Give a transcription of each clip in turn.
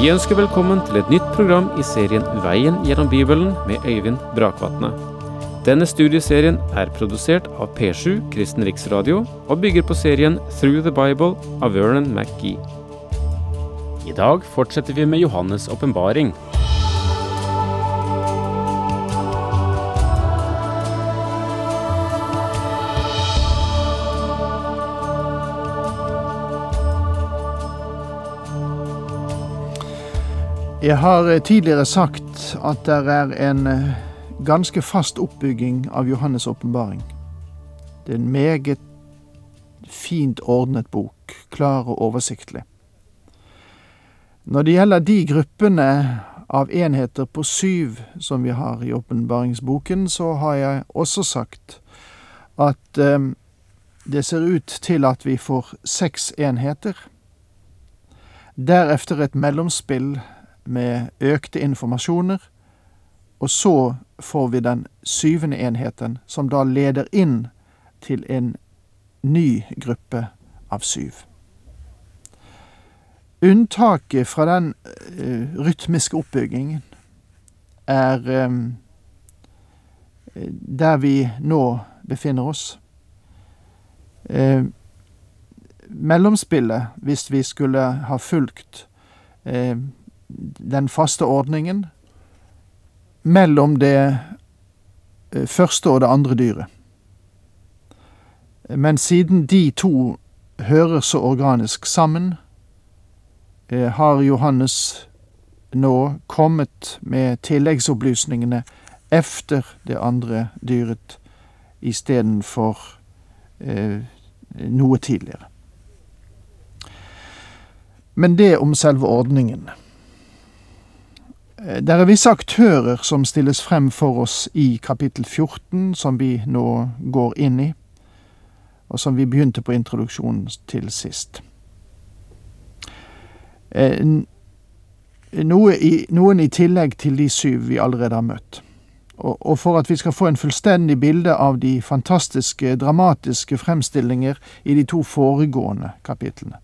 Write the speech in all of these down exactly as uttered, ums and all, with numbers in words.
Vi ønsker velkommen til et nytt program i serien Veien gjennom Bibelen med Øyvind Brakvatne. Denne studieserien er produsert av P sju Kristen Riksradio og bygger på serien Through the Bible av Vernon McGee. I dag fortsetter vi med Johannes åpenbaring. Jeg har tidligere sagt at det er en ganske fast oppbygging av Johannes åpenbaring. Det er en meget fint ordnet bok, klar og oversiktlig. Når det gjelder de gruppene av enheter på syv som vi har i åpenbaringsboken, så har jeg også sagt at eh, det ser ut til at vi får seks enheter. Derefter et mellomspill med økte informasjoner, og så får vi den syvende enheten, som da leder inn til en ny gruppe av syv. Unntaket fra den uh, rytmiske oppbyggingen er um, der vi nå befinner oss. Uh, mellomspillet, hvis vi skulle ha fulgt uh, den faste ordningen mellom det første og det andre dyret. Men siden de to hører så organisk sammen, har Johannes nå kommet med tilleggsopplysningene efter det andre dyret i stedet for eh, noe tidligere. Men det om selve ordningen. Det er visse aktører som stilles frem for oss i kapittel fjorten, som vi nå går inn i, og som vi begynte på introduksjonen til sist. Noe i, noen i tillegg til de syv vi allerede har møtt. Og, og for at vi skal få en fullstendig bilde av de fantastiske, dramatiske fremstillinger i de to foregående kapitlene.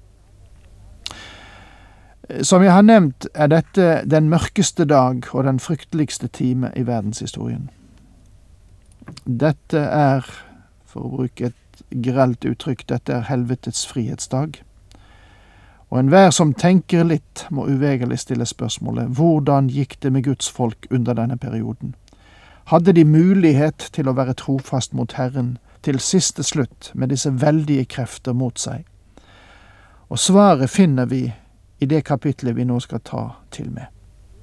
Som jeg har nevnt, er dette den mørkeste dag og den frykteligste time i verdenshistorien. Dette er, for å bruke et grelt uttrykk, dette er helvetets frihetsdag. Og enhver som tenker litt, må uvegelig stille spørsmålet: hvordan gikk det med Guds folk under denne perioden? Hadde de mulighet til å være trofast mot Herren til siste slutt med disse veldige krefter mot seg? Og svaret finner vi i det kapitlet vi nå skal ta til med.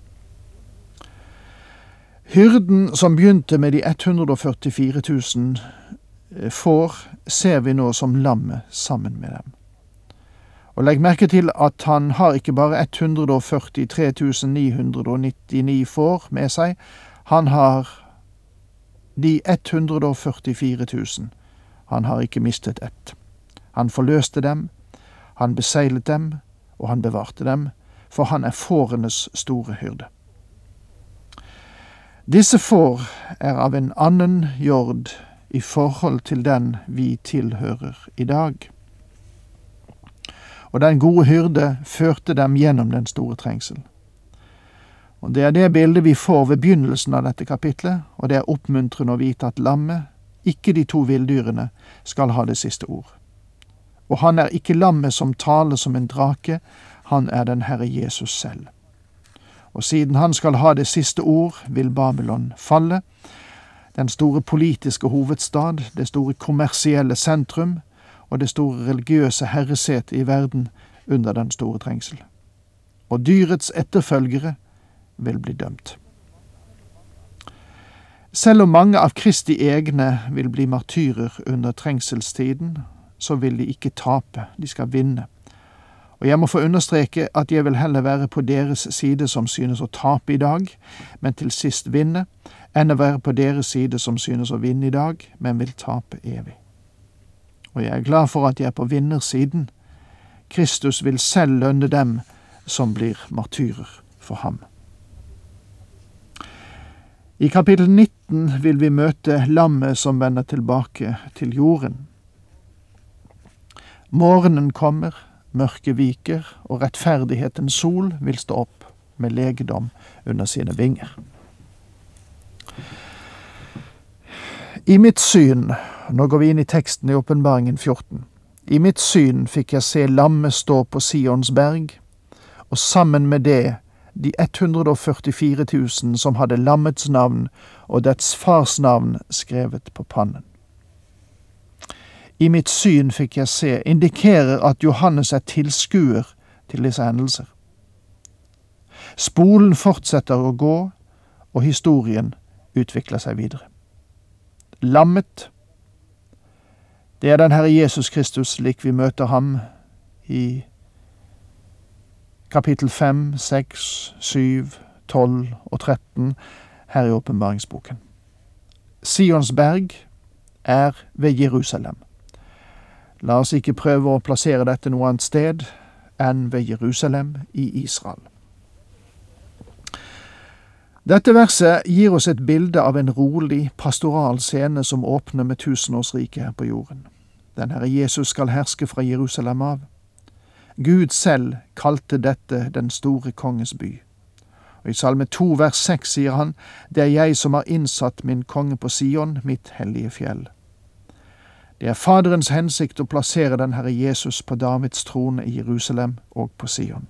Hyrden som begynte med de hundre og førtifire tusen får, ser vi nå som lammet sammen med dem. Og legg merke til at han har ikke bare hundre og førtitre tusen ni hundre og nittini får med seg, han har de hundre og førtifire tusen. Han har ikke mistet ett. Han forløste dem, han beseglet dem, og han bevarte dem, for han er fårenes store hyrde. Disse får er av en annen jord i forhold til den vi tilhører i dag. Og den gode hyrde førte dem gjennom den store trengsel. Og det er det bildet vi får ved begynnelsen av dette kapitlet, og det er oppmuntrende å vite at lammet, ikke de to vilddyrene, skal ha det siste ord. Og han er ikke lammet som taler som en drake, han er den Herre Jesus selv. Og siden han skal ha det siste ord, vil Babylon falle, den store politiske hovedstad, det store kommersielle sentrum, og det store religiøse herresete i verden under den store trengsel. Og dyrets etterfølgere vil bli dømt. Selv om mange av Kristi egne vil bli martyrer under trengselstiden, så vil de ikke tape, de skal vinne. Og jeg må få understreke at jeg vil heller være på deres side som synes å tape i dag, men til sist vinne, enn å være på deres side som synes å vinne i dag, men vil tape evig. Og jeg er glad for at jeg er på vinnersiden. Kristus vil selv lønne dem som blir martyrer for ham. I kapittel nitten vil vi møte lammet som vender tilbake til jorden. Morgenen kommer, mørket viker, og rettferdighetens sol vil stå opp med legedom under sine vinger. I mitt syn, nå går vi inn i teksten i Åpenbaringen fjorten, i mitt syn fikk jeg se lammet stå på Sions berg, og sammen med det de hundre og førtifire tusen som hadde lammets navn og dets fars navn skrevet på pannen. I mitt syn fikk jeg se indikerer at Johannes er tilskuer til disse hendelser. Spolen fortsetter å gå, og historien utvikler seg videre. Lammet, det er den Herre Jesus Kristus slik vi møter ham i kapittel fem, seks, syv, tolv og tretten her i Åpenbaringsboken. Sions berg er ved Jerusalem. La oss ikke prøve å plassere dette noe annet sted enn ved Jerusalem i Israel. Dette verset gir oss et bilde av en rolig, pastoral scene som åpner med tusenårsriket her på jorden. Den Herre Jesus skal herske fra Jerusalem av. Gud selv kalte dette den store konges by. Og i salme to vers seks sier han, det er jeg som har innsatt min konge på Sion, mitt hellige fjell. Det er Faderens hensikt å plassere den Herre Jesus på Davids trone i Jerusalem og på Sion.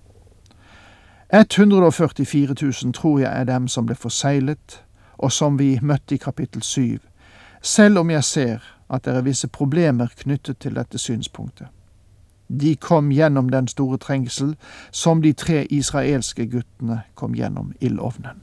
hundre og førtifire tusen tror jeg er dem som ble forseglet, og som vi møtte i kapittel syv, selv om jeg ser at det er visse problemer knyttet til dette synspunktet. De kom gjennom den store trengsel, som de tre israelske guttene kom gjennom ildovnen.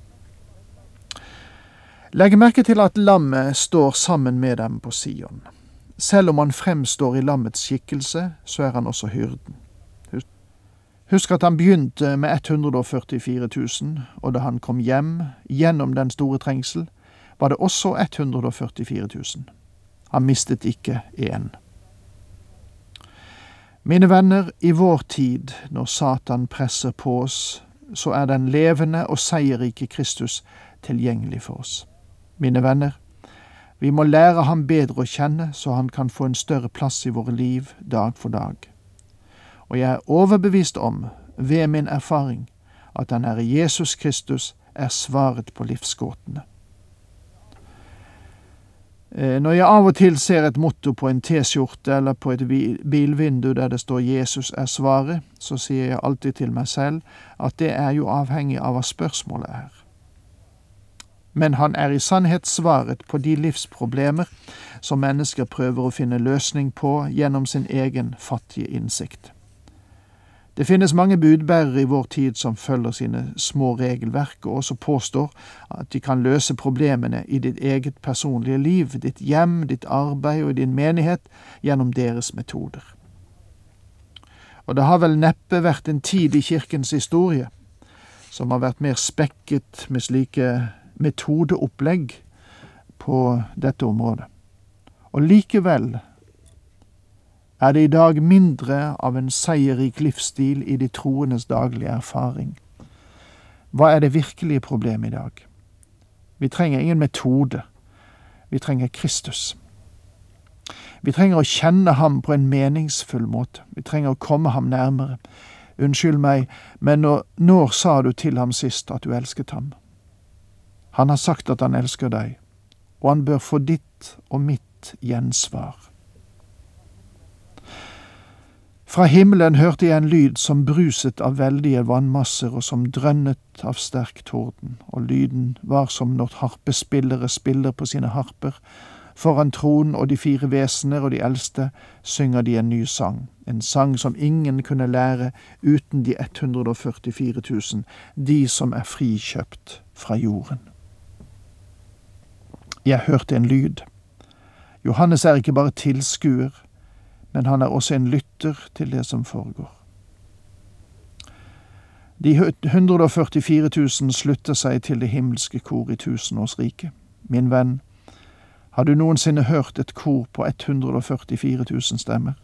Legg merke til at lammet står sammen med dem på Sion. Selv om han fremstår i lammets skikkelse, så er han også hyrden. Husk at han begynte med hundre og førtifire tusen, og da han kom hjem gjennom den store trengsel, var det også hundre og førtifire tusen. Han mistet ikke én. Mine venner, i vår tid, når Satan presser på oss, så er den levende og seierrike Kristus tilgjengelig for oss. Mine venner, vi må lære ham bedre å kjenne, så han kan få en større plass i våre liv dag for dag. Og jeg er overbevist om, ved min erfaring, at den Herre Jesus Kristus er svaret på livsgåtene. Når jeg av og til ser et motto på en T-skjorte eller på et bilvindu der det står Jesus er svaret, så sier jeg alltid til meg selv at det er jo avhengig av hva spørsmålet er. Men han er i sannhet svaret på de livsproblemer som mennesker prøver å finne løsning på gjennom sin egen fattige innsikt. Det finnes mange budbærere i vår tid som følger sine små regelverk og også påstår at de kan løse problemene i ditt eget personlige liv, ditt hjem, ditt arbeid og din menighet gjennom deres metoder. Og det har vel neppe vært en tid i kirkens historie som har vært mer spekket med slike metodeopplegg på dette området. Og likevel er det i dag mindre av en seierrik livsstil i de troendes daglige erfaring. Hva er det virkelige problemet i dag? Vi trenger ingen metode. Vi trenger Kristus. Vi trenger å kjenne ham på en meningsfull måte. Vi trenger å komme ham nærmere. Unnskyld meg, men når, når sa du til ham sist at du elsket ham? Han har sagt at han elsker deg, og han bør få ditt og mitt gjensvar. Fra himmelen hørte jeg en lyd som bruset av veldige vannmasser og som drønnet av sterk torden, og lyden var som når harpespillere spiller på sine harper. Foran tronen og de fire vesener og de eldste synger de en ny sang, en sang som ingen kunne lære uten de hundre og førtifire tusen, de som er frikjøpt fra jorden. Jeg hørte en lyd. Johannes er ikke bare tilskuer, men han er også en lytter til det som foregår. De hundre og førtifire tusen slutter seg til det himmelske kor i tusenårsriket. Min venn, har du noensinne hørt et kor på hundre og førtifire tusen stemmer?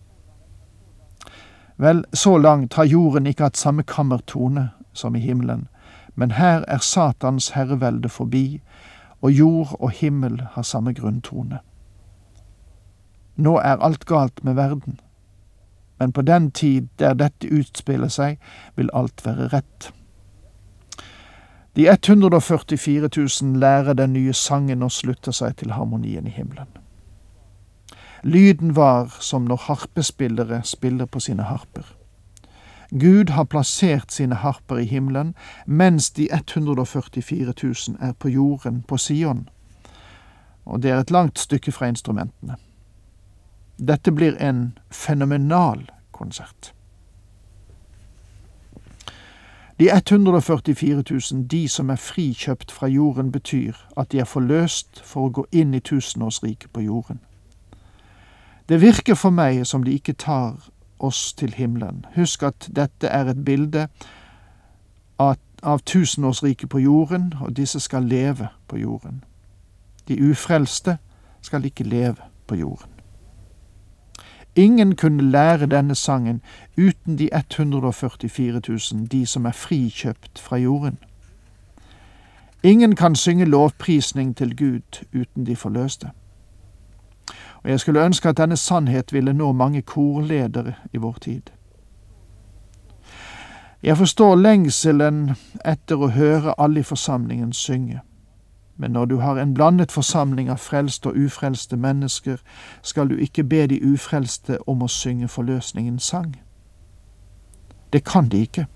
Vel, så langt har jorden ikke hatt samme kammertone som i himmelen, men her er Satans herrevelde forbi, og jord og himmel har samme grunntone. Nå er alt galt med verden. men på den tid der dette utspiller seg, vil alt være rett. De hundre og førtifire tusen lærer den nye sangen og slutter seg til harmonien i himmelen. Lyden var som når harpespillere spiller på sine harper. Gud har plassert sine harper i himmelen, mens de hundre og førtifire tusen er på jorden, på Sion. Og det er et langt stykke fra instrumentene. Dette blir en fenomenal konsert. De hundre og førtifire tusen, de som er frikjøpt fra jorden, betyr at de er forløst for å gå inn i tusenårsriket på jorden. Det virker for meg som de ikke tar oss til himmelen. Husk at dette er et bilde av, av tusenårsriket på jorden, og disse skal leve på jorden. De ufrelste skal ikke leve på jorden. Ingen kunne lære denne sangen uten de hundre og førtifire tusen, de som er frikjøpt fra jorden. Ingen kan synge lovprisning til Gud uten de forløste. Og jeg skulle ønske at denne sannhet ville nå mange korledere i vår tid. Jeg forstår lengselen etter å høre alle i forsamlingen synge. Men når du har en blandet forsamling av frelste og ufrelste mennesker, skal du ikke be de ufrelste om å synge forløsningens sang. Det kan de ikke.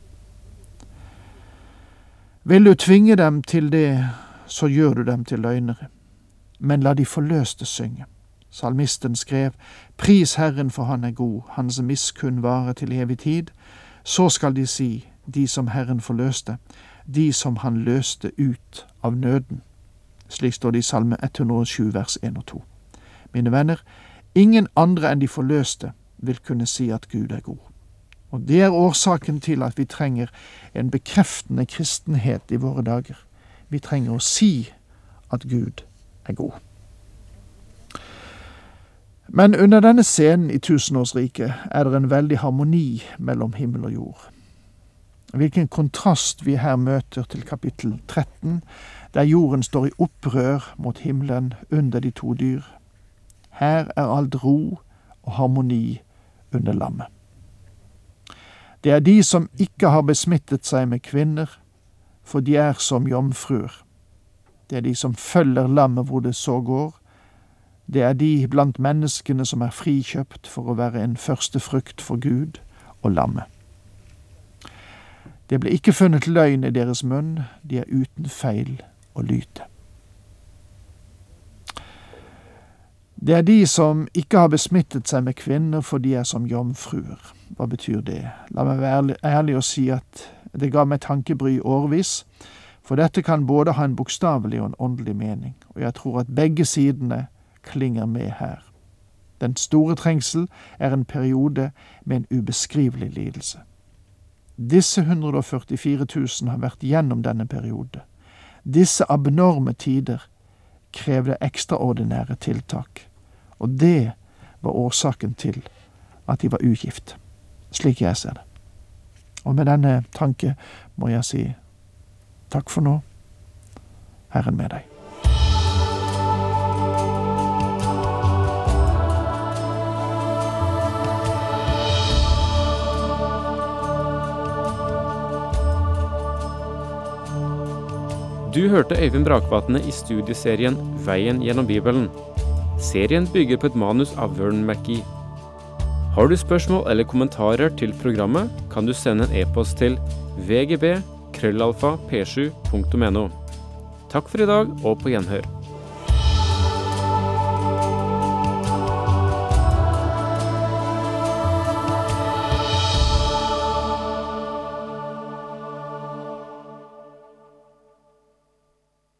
Vil du tvinge dem til det, så gjør du dem til løgnere. Men la de forløste synge. Salmisten skrev, «Pris Herren for han er god, hans miskunn varer til evig tid. Så skal de si, de som Herren forløste, de som han løste ut av nøden.» Slik står det i Salme hundre og sju, vers en og to. Mine venner, ingen andre enn de forløste vil kunne si at Gud er god. Og det er årsaken til at vi trenger en bekreftende kristenhet i våre dager. Vi trenger å si at Gud er god. Men under denne scenen i tusenårsriket er det en veldig harmoni mellom himmel og jord. Hvilken kontrast vi her møter til kapittel tretten, der jorden står i opprør mot himmelen under de to dyr. Her er alt ro og harmoni under lammet. Det er de som ikke har besmittet seg med kvinner, for de er som jomfruer. Det er de som følger lammet hvor det så går. Det er de blant menneskene som er frikjøpt for å være en første frukt for Gud og lammet. Det ble ikke funnet løgn i deres munn, de er uten feil og lyte. Det er de som ikke har besmittet seg med kvinner, for de er som jomfruer. Hva betyr det? La meg være ærlig og si at det ga meg tankebry årvis, for dette kan både ha en bokstavelig og en åndelig mening, og jeg tror at begge sidene klinger med her. Den store trengsel er en periode med en ubeskrivelig lidelse. Disse hundre og førtifire tusen har vært gjennom denne periode. Disse abnorme tider krevde ekstraordinære tiltak, og det var årsaken til at de var ugift, slik jeg ser det. Og med denne tanke må jeg si takk for nå, Herren med deg. Du hørte Øyvind Brakvatne i studieserien Veien gjennom Bibelen. Serien bygger på et manus av Vern McGee. Har du spørsmål eller kommentarer til programmet, kan du sende en e-post til v g b krøllalfa p sju punktum n o. Takk for i dag, og på gjenhør.